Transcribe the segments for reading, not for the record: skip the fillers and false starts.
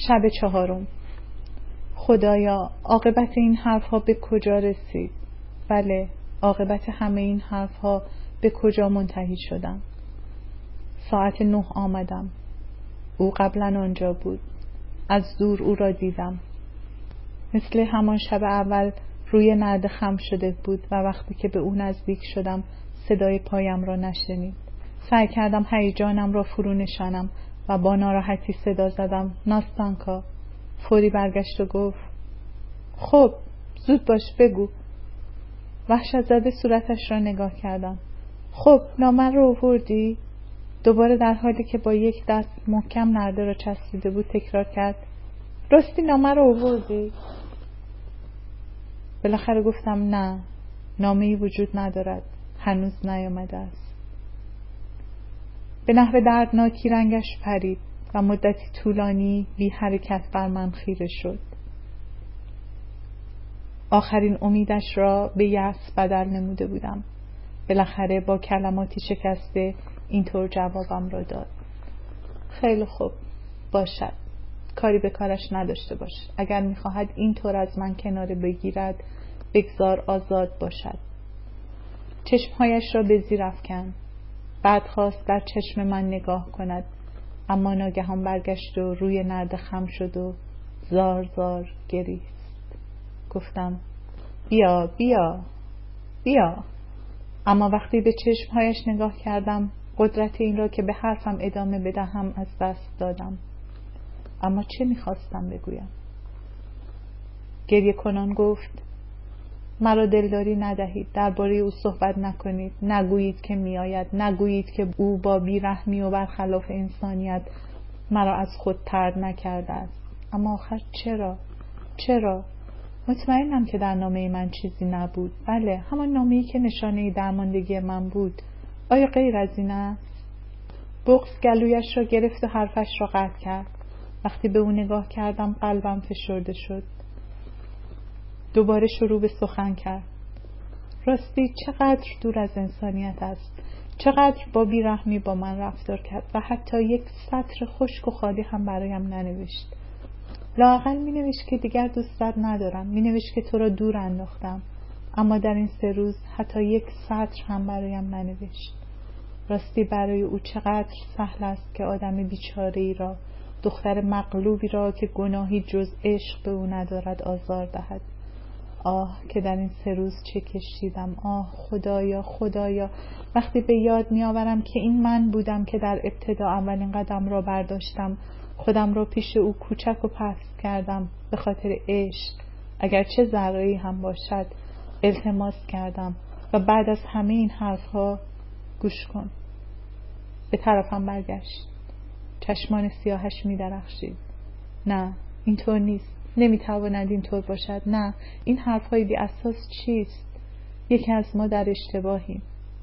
شب 4. خدایا، عاقبت این حرفها به کجا رسید؟ بله، عاقبت همه این حرفها به کجا منتهی شدم؟ ساعت 9 آمدم. او قبلا آنجا بود. از دور او را دیدم. مثل همان شب اول روی نرد خم شده بود و وقتی که به او نزدیک شدم صدای پایم را نشنید. سعی کردم هیجانم را فرو نشانم و با ناراحتی صدا زدم: ناستانکا. فوری برگشت و گفت: خب زود باش بگو. وحشت زده صورتش را نگاه کردم. خب نامه رو آوردی؟ دوباره در حالی که با یک دست محکم نرده را چسبیده بود تکرار کرد: راستی نامه رو آوردی؟ بالاخره گفتم: نه، نامه‌ای وجود ندارد، هنوز نیامده است. به نحو دردناکی رنگش پرید و مدتی طولانی بی حرکت بر من خیره شد. آخرین امیدش را به یأس بدل نموده بودم. بالاخره با کلماتی شکسته اینطور جوابم را داد: خیلی خوب، باشد، کاری به کارش نداشته باش. اگر می‌خواهد اینطور از من کناره بگیرد، بگذار آزاد باشد. چشمهایش را به زیر افکند. بعد خواست در چشم من نگاه کند، اما ناگهان برگشت و روی نرد خم شد و زار زار گریست. گفتم: بیا بیا بیا. اما وقتی به چشمهایش نگاه کردم قدرت این را که به حرفم ادامه بدهم از دست دادم. اما چه می‌خواستم بگویم؟ گریه کنان گفت: مرا دلداری ندهید، درباره او صحبت نکنید، نگویید که میآید، نگویید که او با بیرحمی و برخلاف انسانیت مرا از خود طرد نکرده است. اما آخر چرا؟ مطمئنم که در نامه من چیزی نبود. بله، همان نامه‌ای که نشانه درماندگی من بود. آیا غیر از این است؟ بغض گلویش را گرفت و حرفش را قطع کرد. وقتی به او نگاه کردم قلبم فشرده شد. دوباره شروع به سخن کرد: راستی چقدر دور از انسانیت است، چقدر با بیرحمی با من رفتار کرد و حتی یک سطر خشک و خالی هم برایم ننوشت. لااقل می نوشت که دیگر دوستت ندارم، می نوشت که تو را دور انداختم، اما در این 3 روز حتی یک سطر هم برایم ننوشت. راستی برای او چقدر سهل است که آدم بیچاره‌ای را، دختر مغلوبی را که گناهی جز عشق به او ندارد آزار دهد. آه که در این 3 روز چه کشیدم. آه خدایا، وقتی به یاد می آورم که این من بودم که در ابتدا اولین قدم را برداشتم، خودم را پیش او کوچک و پست کردم، به خاطر عشق، اگرچه ذره‌ای هم باشد، التماس کردم و بعد از همه این حرفها گوش کن. به طرفم برگشت. چشمان سیاهش می درخشید. نه، اینطور نیست. نمیتواند اینطور باشد. نه، این حرفهای بی اساس چیست؟ یکی از ما در اشتباهیم،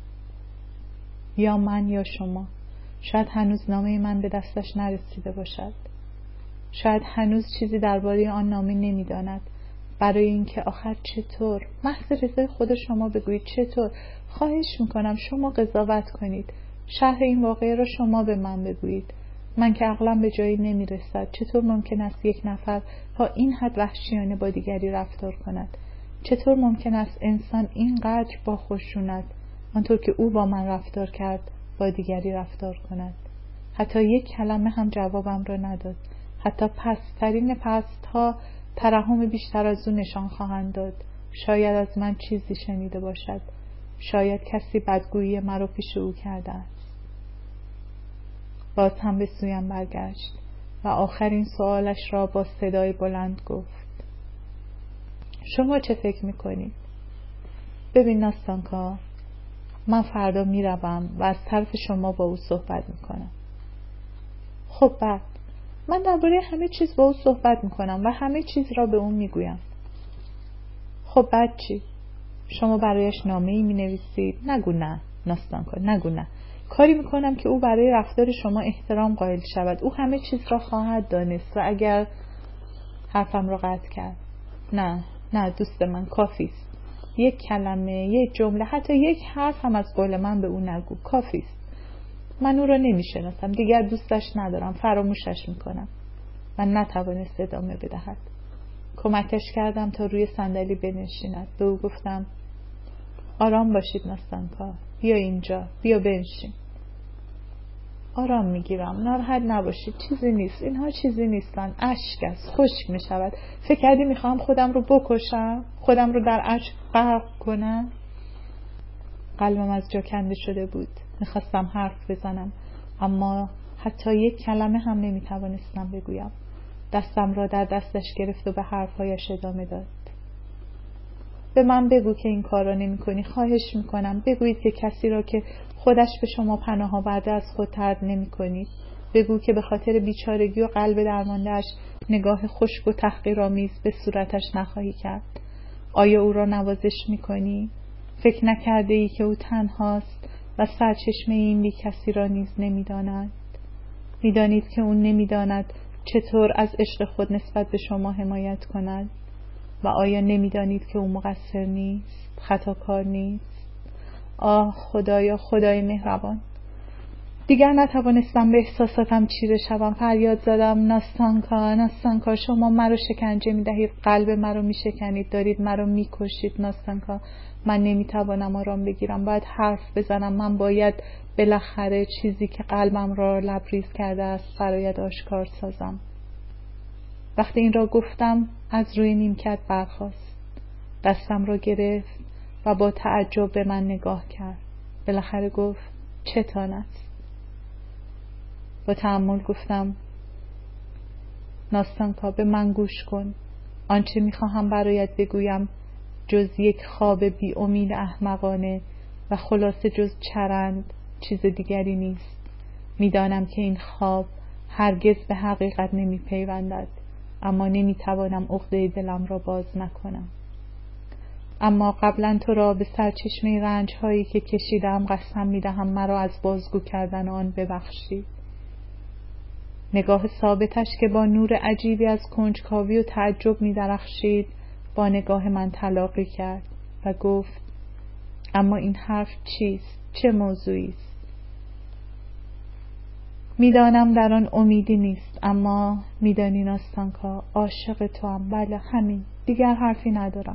یا من یا شما. شاید هنوز نامه من به دستش نرسیده باشد. شاید هنوز چیزی درباره آن نامه نمیداند. برای اینکه آخر چطور؟ محض رضای خود شما بگویید چطور. خواهش میکنم شما قضاوت کنید. شرح این واقعه را شما به من بگویید. من که عقلم به جایی نمیرسد. چطور ممکن است یک نفر تا این حد وحشیانه با دیگری رفتار کند؟ چطور ممکن است انسان اینقدر با خشونت، آنطور که او با من رفتار کرد، با دیگری رفتار کند؟ حتی یک کلمه هم جوابم را نداد. حتی پست‌ترین پست‌ها ترحم بیشتر از او نشان خواهند داد. شاید از من چیزی شنیده باشد. شاید کسی بدگویی مرا پیش او کرده است. باز هم به سویم برگشت و آخرین سوالش را با صدای بلند گفت: شما چه فکر میکنید؟ ببین ناستانکا، من فردا میروم و از طرف شما با او صحبت میکنم. خب بعد؟ من درباره همه چیز با او صحبت میکنم و همه چیز را به او میگویم. خب بعد چی؟ شما برایش نامه‌ای مینویسید؟ نگو نه ناستانکا، نگو نه. کاری میکنم که او برای رفتار شما احترام قائل شود. او همه چیز را خواهد دانست. و اگر حرفم را قطع کرد: نه دوست من، کافیست. یک کلمه، یک جمله، حتی یک حرف هم از قول من به او نگو. کافیست. من او را نمیشناسم، دیگر دوستش ندارم، فراموشش میکنم. و نتوانست ادامه بدهد. کمکش کردم تا روی صندلی بنشیند. به او گفتم آرام باشید ناستانکا، بیا اینجا، بیا بنشین. آرام میگیرم، ناراحت نباشید، چیزی نیست، اینها چیزی نیستن، اشک است، خشک میشود. فکر کردی میخوام خودم رو بکشم، خودم رو در اشک غرق کنم؟ قلبم از جا کنده شده بود. میخواستم حرف بزنم اما حتی یک کلمه هم نمیتوانستم بگویم. دستم را در دستش گرفت و به حرفهایش ادامه داد. به من بگو که این کار را نمی کنی. خواهش میکنم بگویید که کسی را که خودش به شما پناه آورده از خود طرد نمی کنید. بگو که به خاطر بیچارگی و قلب درمانده‌اش نگاه خشک و تحقیرآمیز به صورتش نخواهی کرد. آیا او را نوازش میکنی؟ فکر نکرده ای که او تنهاست و سرچشمه این بی کسی را نیز نمیداند؟ میدانید که او نمیداند چطور از عشق خود نسبت به شما حمایت کند؟ و آیا نمیدانید که او مقصر نیست، خطاکار نیست؟ آه خدایا، خدای مهربان. دیگر نتوانستم به احساساتم چیره شوم. فریاد زدم ناستانکا، ناستانکا، شما مرا شکنجه میدهید، قلب مرا میشکنید، دارید مرا میکشید. ناستانکا، من نمیتوانم آرام بگیرم، باید حرف بزنم. من باید بالاخره چیزی که قلبم را لبریز کرده است برایت آشکار سازم. وقتی این را گفتم از روی نیمکت برخاست، دستم را گرفت و با تعجب به من نگاه کرد. بالاخره گفت چتان است؟ با تأمل گفتم ناستانکا، به من گوش کن. آنچه میخواهم برایت بگویم جز یک خواب بی امید احمقانه و خلاصه جز چرند چیز دیگری نیست. میدانم که این خواب هرگز به حقیقت نمیپیوندد، اما نمیتوانم عقده دلم را باز نکنم. اما قبلا تو را به سرچشمه رنج هایی که کشیدم قسم میدهم مرا از بازگو کردن آن ببخشی. نگاه ثابتش که با نور عجیبی از کنجکاوی و تعجب می‌درخشید با نگاه من تلاقی کرد و گفت اما این حرف چیست؟ چه موضوعی است؟ میدانم در آن امیدی نیست، اما میدانی ناستانکا، عاشق توام. بله همین، دیگر حرفی ندارم.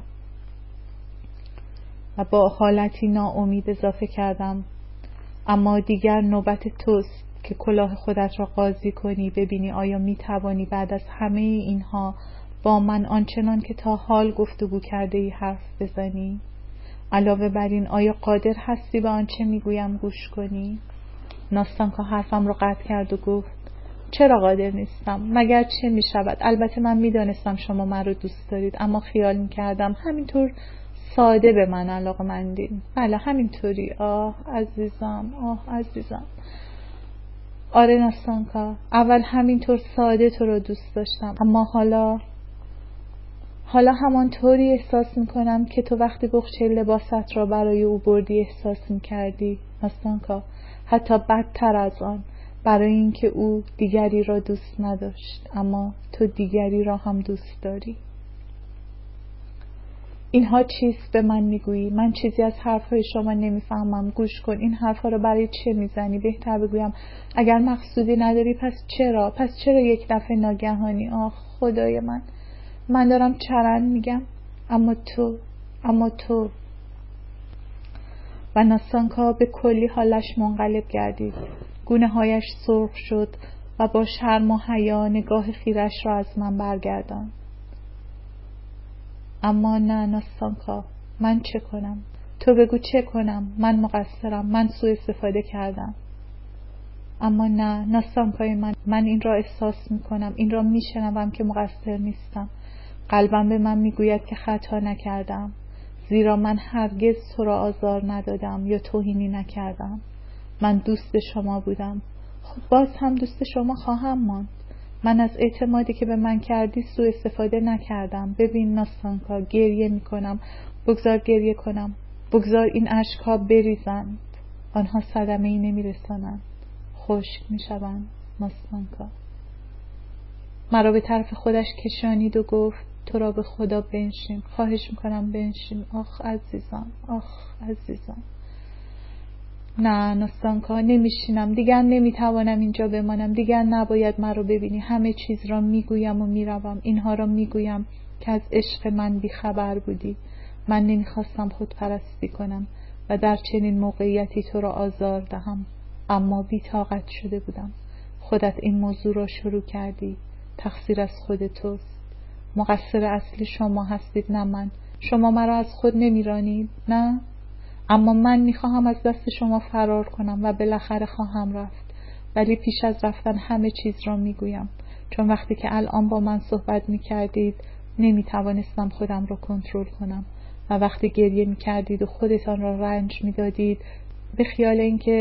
و با حالتی ناامید اضافه کردم اما دیگر نوبت توست که کلاه خودت را قاضی کنی، ببینی آیا میتوانی بعد از همه اینها با من آنچنان که تا حال گفتگو کرده ای حرف بزنی؟ علاوه بر این آیا قادر هستی به آنچه میگویم گوش کنی؟ ناستانکا حرفم را قطع کرد و گفت چرا قادر نیستم؟ مگر چه میشود؟ البته من میدانستم شما من رو دوست دارید، اما خیال میکردم همینطور ساده به من علاقه‌مندین. بله همینطوری. آه عزیزم، آه عزیزم. آره ناستانکا، اول همینطور ساده تو رو دوست داشتم، اما حالا همانطوری احساس میکنم که تو وقتی بخچه لباست را برای او بردی احساس میکردی. ناستانکا، حتی بدتر از آن، برای اینکه او دیگری را دوست نداشت اما تو دیگری را هم دوست داری. اینها چیست به من میگویی؟ من چیزی از حرفهای شما نمیفهمم. گوش کن، این حرفها رو برای چه میزنی؟ بهتر بگویم اگر مقصودی نداری پس چرا یک دفعه ناگهانی؟ آه خدای من دارم چرند میگم، اما تو. و ناستانکا به کلی حالش منقلب گردید. گونه هایش سرخ شد و با شرم و حیا نگاه خیرش را از من برگرداند. اما نه ناستانکا، من چه کنم؟ تو بگو چه کنم؟ من مقصرم، من سوء استفاده کردم. اما نه ناستانکای من این را احساس میکنم، این را میشنوم که مقصر نیستم. قلبم به من میگوید که خطا نکردم، زیرا من هرگز تو را آزار ندادم یا توهینی نکردم. من دوست شما بودم، خب باز هم دوست شما خواهم ماند. من از اعتمادی که به من کردی سوء استفاده نکردم. ببین ناستانکا، گریه میکنم، بگذار گریه کنم، بگذار این اشک‌ها بریزند. آنها صدمه‌ای نمیرسانند، خشک میشوند. ناستانکا مرا به طرف خودش کشانید و گفت تو را به خدا بنشین، خواهش میکنم بنشین. آخ عزیزم، آخ عزیزم. نه ناستانکا، نمیشینم، دیگر نمیتوانم اینجا بمانم، دیگر نباید مرا ببینی. همه چیز را میگویم و میروم. اینها را میگویم که از عشق من بیخبر بودی. من نمیخواستم خودپرستی کنم و در چنین موقعیتی تو را آزار دهم، اما بی‌طاقت شده بودم. خودت این موضوع را شروع کردی. تقصیر از خود توست. مقصر اصلی شما هستید، نه من. شما مرا از خود نمیرانید، نه؟ اما من میخواهم از دست شما فرار کنم و بالاخره خواهم رفت، ولی پیش از رفتن همه چیز را میگویم، چون وقتی که الان با من صحبت میکردید نمیتوانستم خودم را کنترل کنم و وقتی گریه میکردید و خودتان را رنج میدادید به خیال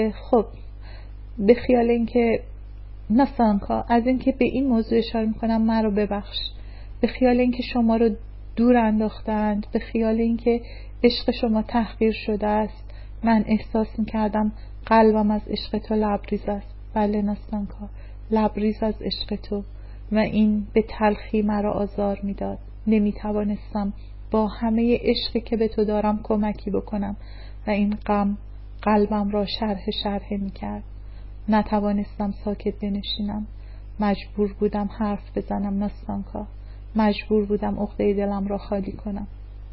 اینکه ناستانکا، از اینکه به این موضوع اشاره میکنم مرا ببخش، به خیال اینکه شما رو دور انداختند، به خیال اینکه عشق شما تحقیر شده است، من احساس میکردم قلبم از عشق تو لبریز است. بله ناستانکا، لبریز از عشق تو، و این به تلخی مرا آزار میداد. نمیتوانستم با همه عشقی که به تو دارم کمکی بکنم و این غم قلبم را شرح میکرد. نتوانستم ساکت بنشینم. مجبور بودم حرف بزنم ناستانکا. مجبور بودم عقده دلم را خالی کنم.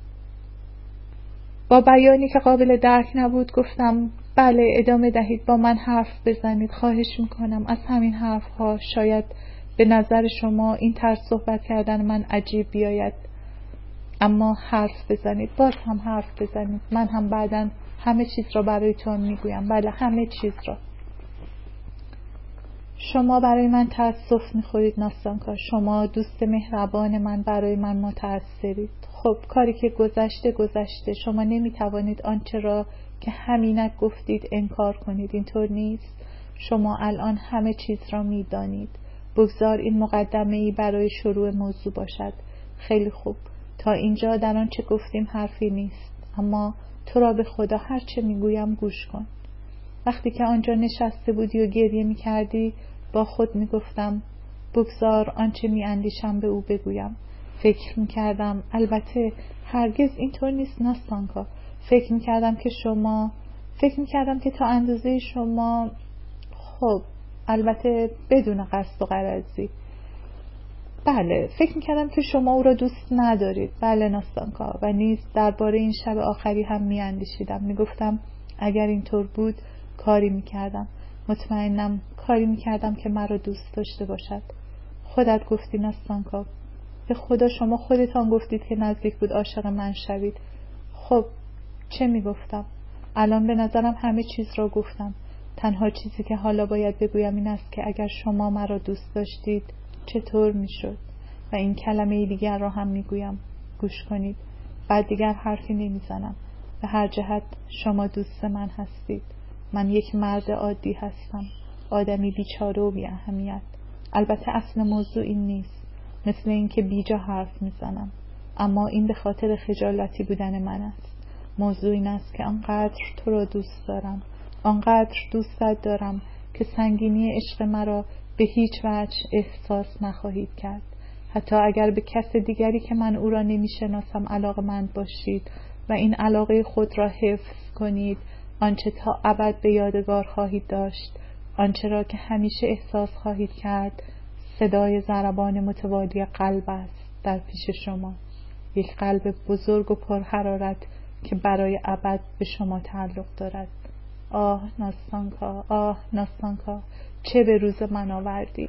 با بیانی که قابل درک نبود گفتم بله ادامه دهید، با من حرف بزنید، خواهش میکنم. از همین حرف ها شاید به نظر شما این طرز صحبت کردن من عجیب بیاید، اما حرف بزنید، باز هم حرف بزنید. من هم بعداً همه چیز را برایتون میگویم. بله همه چیز را. شما برای من تأسف میخورید ناستانکا. شما دوست مهربان من برای من متأثرید. خب کاری که گذشته. شما نمیتوانید آنچه را که همینک گفتید انکار کنید، اینطور نیست؟ شما الان همه چیز را میدانید. بگذار این مقدمه‌ای برای شروع موضوع باشد. خیلی خوب، تا اینجا در آنچه گفتیم حرفی نیست، اما تو را به خدا هر چه میگویم گوش کن. وقتی که آنجا نشسته بودی و گریه میکردی با خود میگفتم بگذار آنچه میاندیشم به او بگویم. فکر میکردم البته هرگز اینطور نیست ناستانکا. فکر میکردم که تا اندازه شما، خب البته بدون قصد و غرضی، بله فکر میکردم که شما او را دوست ندارید. بله ناستانکا. و نیز درباره این شب آخری هم میاندیشیدم. میگفتم اگر اینطور بود کاری میکردم، مطمئنم کاری میکردم که مرا دوست داشته باشد. خودت گفتی ناستانکا، به خدا شما خودتان گفتید که نزدیک بود عاشق من شوید. خب چه میگفتم؟ الان به نظرم همه چیز را گفتم. تنها چیزی که حالا باید بگویم این است که اگر شما مرا دوست داشتید چطور میشد؟ و این کلمه دیگر را هم میگویم، گوش کنید. بعد دیگر حرفی نمیزنم. به هر جهت شما دوست من هستید. من یک مرد عادی هستم، آدمی بیچاره و بی اهمیت. البته اصل موضوع این نیست، مثل این که بیجا حرف میزنم، اما این به خاطر خجالتی بودن من است. موضوع این است که آنقدر تو را دوست دارم، آنقدر دوستت دارم که سنگینی عشق مرا به هیچ وجه احساس نخواهید کرد. حتی اگر به کس دیگری که من او را نمیشناسم علاقه‌مند باشید و این علاقه خود را حفظ کنید، آنچه تا ابد به یادگار خواهید داشت، آنچه را که همیشه احساس خواهید کرد، صدای ضربان متوالی قلب است در پیش شما. یک قلب بزرگ و پرحرارت که برای ابد به شما تعلق دارد. آه ناستانکا، آه ناستانکا، چه به روز من آوردی.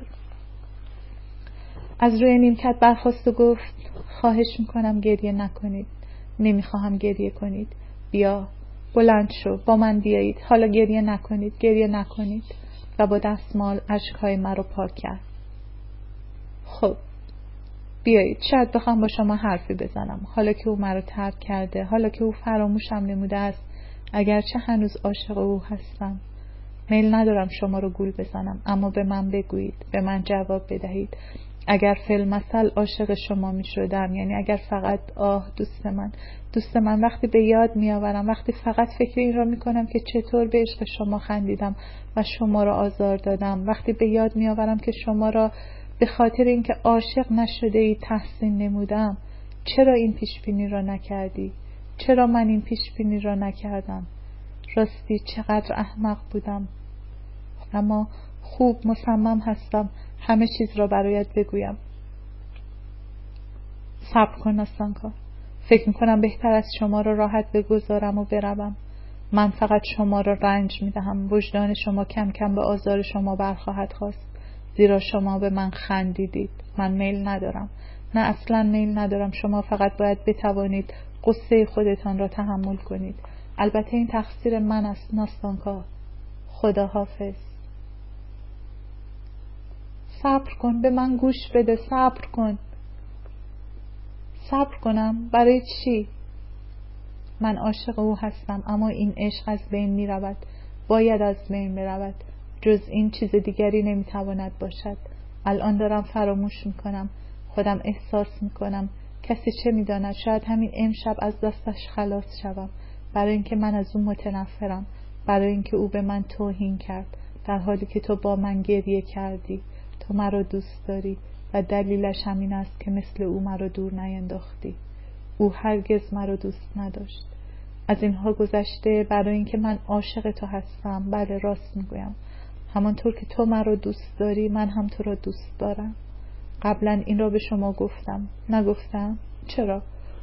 از روی نیمکت برخاست و گفت خواهش میکنم گریه نکنید. نمیخواهم گریه کنید. بیا بلند شو، با من بیایید. حالا گریه نکنید. و با دستمال اشکهای مرا پاک کرد. خب بیایید، شاید بخوام با شما حرفی بزنم. حالا که او مرا ترک کرده، حالا که او فراموشم نموده است، اگرچه هنوز عاشق او هستم. میل ندارم شما رو گول بزنم، اما به من بگویید، به من جواب بدهید. اگر فی‌المثل عاشق شما می شدم، یعنی اگر فقط دوست من وقتی به یاد می آورم، وقتی فقط فکر این را می کنم که چطور به عشق شما خندیدم و شما را آزار دادم، وقتی به یاد می آورم که شما را به خاطر اینکه عاشق نشده ای تحسین نمودم، چرا این پیش بینی را نکردی؟ چرا من این پیش بینی را نکردم؟ راستی چقدر احمق بودم، اما خوب مصمم هستم همه چیز را برایت بگویم. صبر کن ناستانکا، فکر میکنم بهتر از شما را راحت بگذارم و بروم. من فقط شما را رنج میدهم. وجدان شما کم کم به آزار شما برخواهد خواست، زیرا شما به من خندیدید. من میل ندارم، نه اصلا میل ندارم. شما فقط باید بتوانید قصه خودتان را تحمل کنید. البته این تقصیر من است ناستانکا. خدا حافظ. صبر کن، به من گوش بده. صبر کن. صبر کنم؟ برای چی؟ من عاشق او هستم، اما این عشق از بین می رود. باید از بین برود. جز این چیز دیگری نمی تواند باشد. الان دارم فراموش می کنم. خودم احساس می کنم. کسی چه می داند، شاید همین امشب از دستش خلاص شوم. برای اینکه من از او متنفرم، برای اینکه او به من توهین کرد، در حالی که تو با من گریه کردی. تو مرا دوست داری و دلیلش همین است که مثل او مرا دور نینداختی. او هرگز مرا دوست نداشت. از اینها گذشته، برای اینکه من عاشق تو هستم. بله، راست میگویم. همانطور که تو مرا دوست داری، من هم تو را دوست دارم. قبلا این را به شما گفتم. نگفتم؟ چرا؟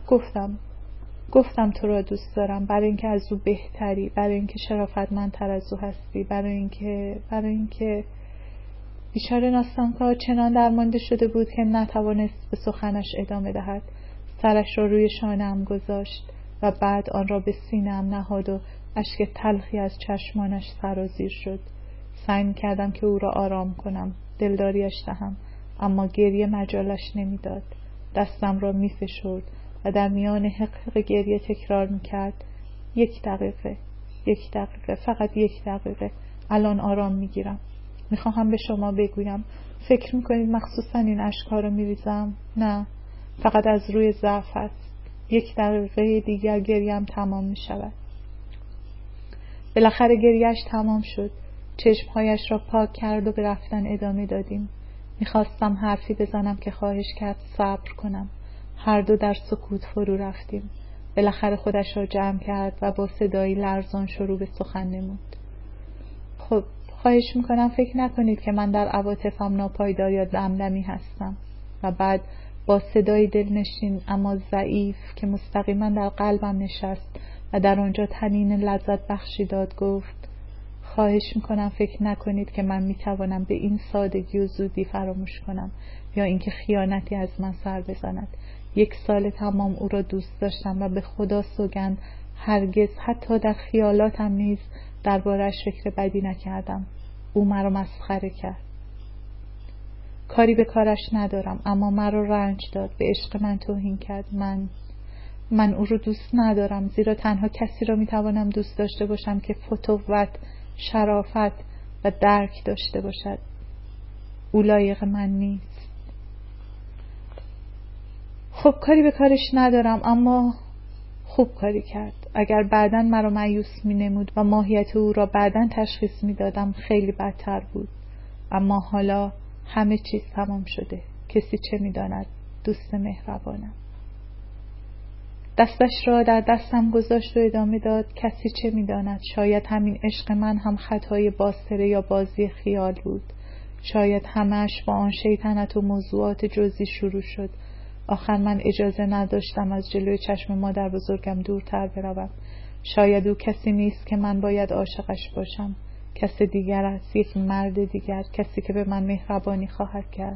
گفتم تو را دوست دارم، برای اینکه از او بهتری، برای اینکه شرافتمندتر از او هستی، برای اینکه بیچاره ناستانکا چنان درمانده شده بود که نتوانست به سخنش ادامه دهد. سرش را روی شانه‌ام گذاشت و بعد آن را به سینه‌ام نهاد و اشک تلخی از چشمانش سرازیر شد. سعی کردم که او را آرام کنم، دلداریش دهم، اما گریه مجالش نمیداد. دستم را میفشرد و در میان حق گریه تکرار میکرد: 1 دقیقه، 1 دقیقه، فقط 1 دقیقه. الان آرام میگیرم. میخواهم به شما بگویم. فکر میکنید مخصوصا این اشک‌ها رو میریزم؟ نه، فقط از روی ضعف است. 1 دقیقه دیگر گریم تمام میشود. بالاخره گریهش تمام شد. چشمهایش را پاک کرد و به رفتن ادامه دادیم. میخواستم حرفی بزنم که خواهش کرد صبر کنم. هر دو در سکوت فرو رفتیم. بالاخره خودش را جمع کرد و با صدایی لرزان شروع به سخن نمود. خب، خواهش میکنم فکر نکنید که من در عواطفم ناپایدار یا دمدمی هستم. و بعد با صدای دلنشین اما ضعیف که مستقیما در قلبم نشست و در آنجا طنین لذت بخشی داد گفت: خواهش میکنم فکر نکنید که من میتوانم به این سادگی و زودی فراموش کنم یا اینکه خیانتی از من سر بزند. 1 سال تمام او را دوست داشتم و به خدا سوگند هرگز، حتی در خیالاتم نیز، درباره‌اش فکر بدی نکردم. او مرا مسخره کرد. کاری به کارش ندارم، اما مرا رنج داد. به عشق من توهین کرد. من او رو دوست ندارم، زیرا تنها کسی را میتوانم دوست داشته باشم که فتوت، شرافت و درک داشته باشد. او لایق من نیست. خب، کاری به کارش ندارم، اما خوب کاری کرد. اگر بعداً مرا مایوس می‌نمود و ماهیت او را بعداً تشخیص می‌دادم، خیلی بدتر بود. اما حالا همه چیز تمام شده. کسی چه می‌داند؟ دوست مهربانم. دستش را در دستم گذاشت و ادامه داد: کسی چه می‌داند؟ شاید همین عشق من هم خطای باصره یا بازی خیال بود. شاید همش با آن شیطنت و موضوعات جزئی شروع شد. آخر من اجازه نداشتم از جلوی چشم مادر بزرگم دورتر بروم. شاید او کسی نیست که من باید عاشقش باشم. کسی دیگر است، 1 مرد دیگر، کسی که به من مهربانی خواهد کرد.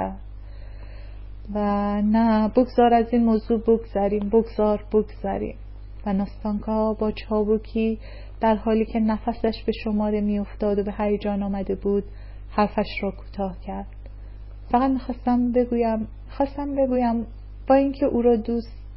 و نه، بگذار از این موضوع بگذریم. و ناستانکا با چابکی، در حالی که نفسش به شماره می افتاد و به هیجان آمده بود، حرفش را کوتاه کرد. فقط خواستم بگویم با اینکه او را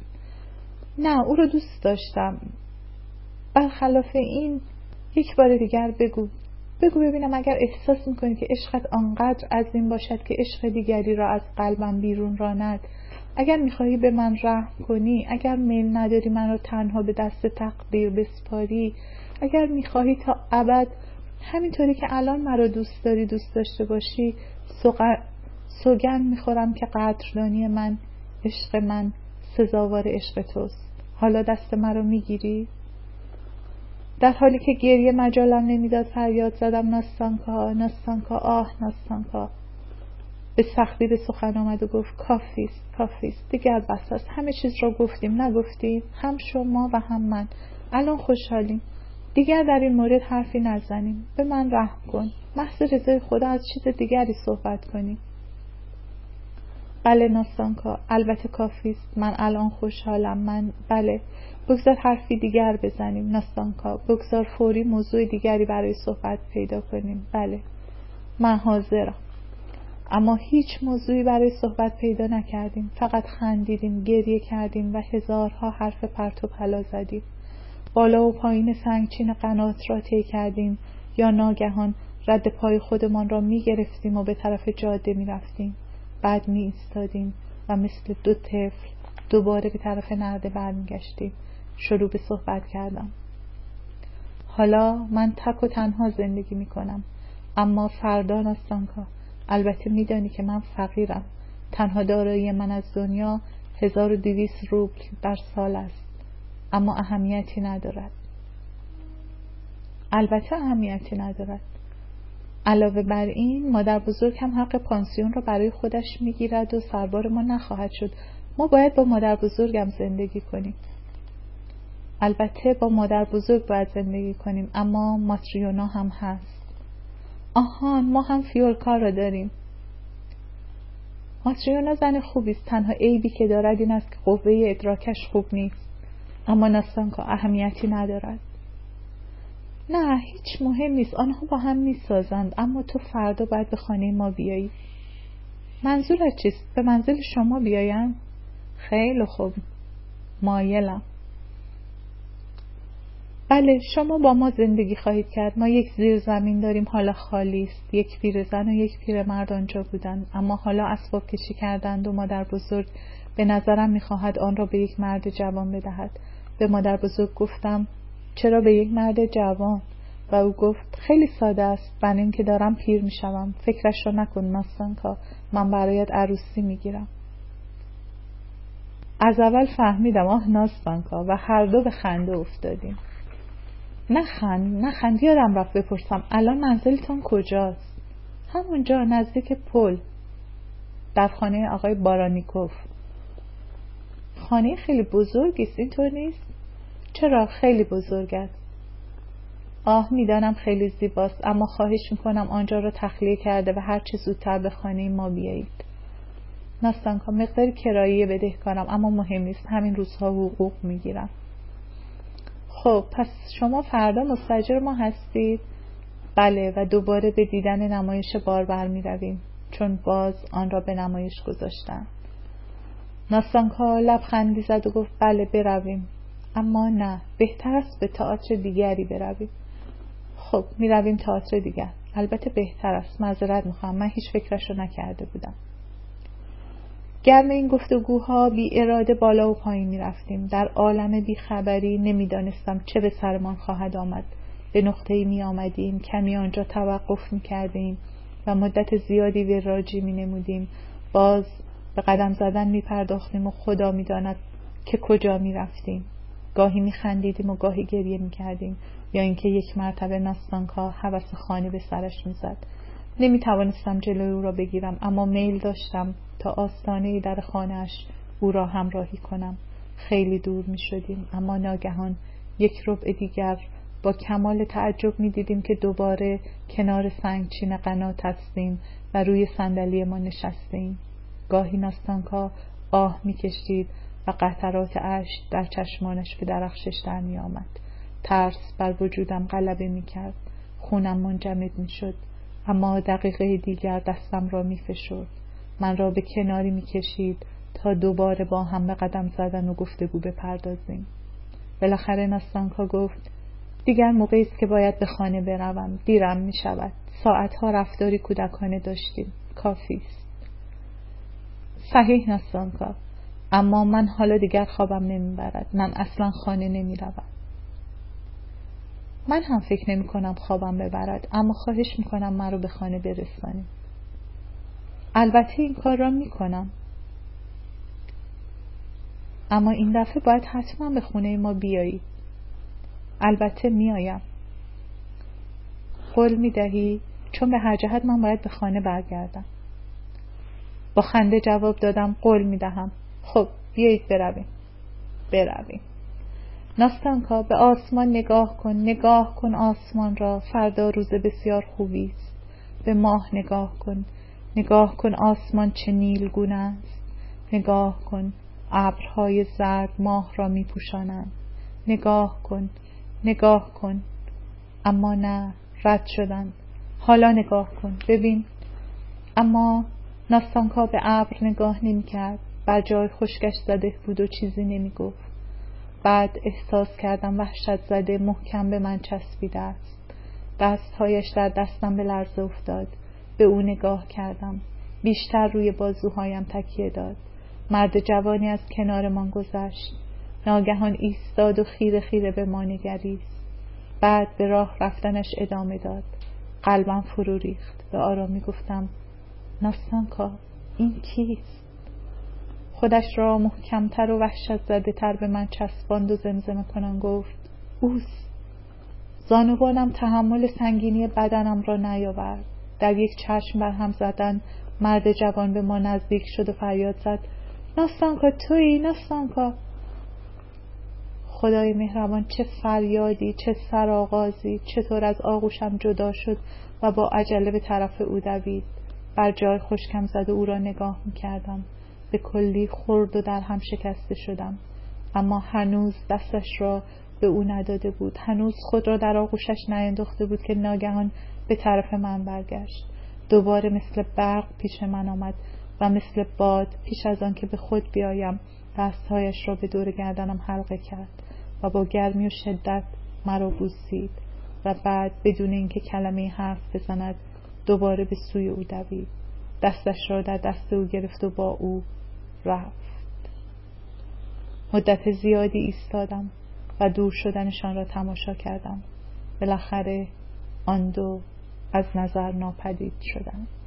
دوست داشتم. برخلاف این، 1 بار دیگر بگو ببینم اگر احساس میکنی که عشقت آنقدر عظیم باشد که عشق دیگری را از قلبم بیرون راند، اگر میخواهی به من رحم کنی، اگر میل نداری من را تنها به دست تقدیر بسپاری، اگر میخواهی تا ابد همینطوری که الان مرا دوست داری دوست داشته باشی، سوگند میخورم که قدردانی من، عشق من، سزاوار عشق توست. حالا دست مرا میگیری؟ در حالی که گریه مجالم نمیداد فریاد زدم ناستانکا، ناستانکا، آه ناستانکا. به سختی به سخن آمد و گفت کافیست، دیگر بس است، همه چیز را گفتیم نگفتیم، هم شما و هم من الان خوشحالیم، دیگر در این مورد حرفی نزنیم، به من رحم کن، محض رضای خدا از چیز دیگری صحبت کنیم. بله ناستانکا، البته کافیست، من الان خوشحالم، بله، بگذار حرفی دیگر بزنیم ناستانکا، بگذار فوری موضوع دیگری برای صحبت پیدا کنیم. بله، من حاضرم. اما هیچ موضوعی برای صحبت پیدا نکردیم، فقط خندیدیم، گریه کردیم و هزارها حرف پرت و پلا زدیم. بالا و پایین سنگچین قنات را طی کردیم یا ناگهان رد پای خودمان را می گرفتیم و به طرف جاده می رفتیم. بعد می ایستادیم و مثل دو طفل دوباره به طرف نرده برمی گشتیم. شروع به صحبت کردم. حالا من تک و تنها زندگی می کنم، اما فردا ناستانکا، البته می دانی که من فقیرم. تنها دارایی من از دنیا 1200 روبل در سال است، اما اهمیتی ندارد. البته اهمیتی ندارد. علاوه بر این مادر بزرگ هم حق پانسیون را برای خودش میگیرد و سربار ما نخواهد شد. ما باید با مادر بزرگم زندگی کنیم. البته با مادر بزرگ باید زندگی کنیم، اما ماتریونا هم هست. آهان، ما هم فیولکا را داریم. ماتریونا زن خوبی است، تنها عیبی که دارد این است که قوه ادراکش خوب نیست. اما ناستانکا اهمیتی ندارد. نه، هیچ مهم نیست، آنها با هم میسازند، اما تو فردا باید به خانه ما بیایی. منظورت چیست؟ به منزل شما بیایم؟ خیلی خوب، مایلم. بله، شما با ما زندگی خواهید کرد. ما یک زیرزمین داریم، حالا خالی است. یک پیرزن و یک پیرمرد آنجا بودند، اما حالا اسباب کشی کردند و مادر بزرگ به نظرم میخواهد آن را به یک مرد جوان بدهد. به مادر بزرگ گفتم چرا به یک مرد جوان؟ و او گفت خیلی ساده است، برای اینکه دارم پیر میشوم. فکرش را نکن ناستانکا، من برایت عروسی میگیرم. از اول فهمیدم آه ناستانکا و هر دو به خنده افتادیم. نخند، یادم رفت بپرسم الان منزلتون کجاست؟ همونجا نزدیک پل، در خانه آقای بارانیکوف. خانه خیلی بزرگی است، اینطور نیست؟ چرا خیلی بزرگ است؟ آه میدانم خیلی زیباست، اما خواهش میکنم آنجا را تخلیه کرده و هر چه زودتر به خانه ما بیایید. ناستانکا، مقداری کرایه بدهکارم، اما مهم نیست، همین روزها حقوق میگیرم. خب پس شما فردا مستاجر ما هستید؟ بله، و دوباره به دیدن نمایش باربر می رویم، چون باز آن را به نمایش گذاشتم. ناستانکا لبخندی زد و گفت بله برویم، اما نه، بهتر است به تئاتر دیگری برویم. خب می رویم تئاتر دیگر. البته بهتر است، معذرت میخوام، من هیچ فکرش رو نکرده بودم. گرم این گفتگوها بی اراده بالا و پایین می رفتیم. در عالم بی خبری نمیدانستم چه به سرمان خواهد آمد. به نقطه‌ای می آمدیم، کمی آنجا توقف می کردیم و مدت زیادی وراجی می نمودیم. باز به قدم زدن می پرداختیم و خدا می داند که کجا می رفتیم. گاهی می خندیدیم و گاهی گریه می کردیم، یا اینکه یک مرتبه ناستانکا هوس خانه به سرش می زد. نمی توانستم جلوی او را بگیرم، اما میل داشتم تا آستانه در خانه‌اش او را همراهی کنم. خیلی دور می شدیم، اما ناگهان یک ربع دیگر با کمال تعجب می دیدیم که دوباره کنار سنگچین قنات هستیم و روی صندلی ما نشستیم. گاهی ناستانکا آه می کشید و قطرات اشک در چشمانش به درخشش در می آمد. ترس بر وجودم غلبه می کرد. خونم منجمد می شد، اما دقیقه دیگر دستم را می فشرد. من را به کناری می کشید تا دوباره با هم به قدم زدن و گفتگو بپردازیم. بالاخره ناستانکا گفت دیگر موقعی است که باید به خانه بروم، دیرم می شود. ساعتها رفتاری کودکانه داشتیم، کافی است. صحیح ناستانکا، اما من حالا دیگر خوابم نمی برد. من اصلا خانه نمی روم. من هم فکر نمی کنم خوابم ببرد، اما خواهش می کنم من رو به خانه برسانید. البته این کار را می کنم، اما این دفعه باید حتما به خونه ما بیایید. البته میآیم. قول میدهی؟ چون به هر جهت من باید به خانه برگردم. با خنده جواب دادم قول میدهم. خب بیایید برویم. ناستانکا به آسمان نگاه کن آسمان را، فردا روز بسیار خوبی است. به ماه نگاه کن آسمان چه نیلگون است. نگاه کن ابرهای زرد ماه را می پوشانند. نگاه کن اما نه، رد شدند. حالا نگاه کن ببین. اما ناستانکا به ابر نگاه نمی کرد. بر جای خشکش زده بود و چیزی نمی گفت. بعد احساس کردم وحشت زده محکم به من چسبیده است. دستهایش در دستم به لرزه افتاد. به او نگاه کردم. بیشتر روی بازوهایم تکیه داد. مرد جوانی از کنارمان گذشت. ناگهان ایستاد و خیره خیره به ما نگریست. بعد به راه رفتنش ادامه داد. قلبم فرو ریخت. به آرامی گفتم ناستانکا این کیست؟ خودش را محکمتر و وحشت زده تر به من چسباند و زمزمه کنان گفت اوست. زانوانم تحمل سنگینی بدنم را نیاورد. در یک چشم بر هم زدن مرد جوان به ما نزدیک شد و فریاد زد ناستانکا تویی ناستانکا. خدای مهربان، چه فریادی، چه سرآغازی! چطور از آغوشم جدا شد و با عجله به طرف او دوید. بر جای خشکم زد و او را نگاه می‌کردم. به کلی خرد و در هم شکسته شدم. اما هنوز دستش را به او نداده بود. هنوز خود را در آغوشش نینداخته بود که ناگهان به طرف من برگشت. دوباره مثل برق پیش من آمد و مثل باد پیش از آن که به خود بیایم دستهایش را به دور گردنم حلقه کرد و با گرمی و شدت مرا بوسید و بعد بدون اینکه کلمه حرف بزند دوباره به سوی او دوید. دستش را در دست او گرفت و با او رفت. مدت زیادی ایستادم و دور شدنشان را تماشا کردم. بالاخره آن دو از نظر ناپدید شدند.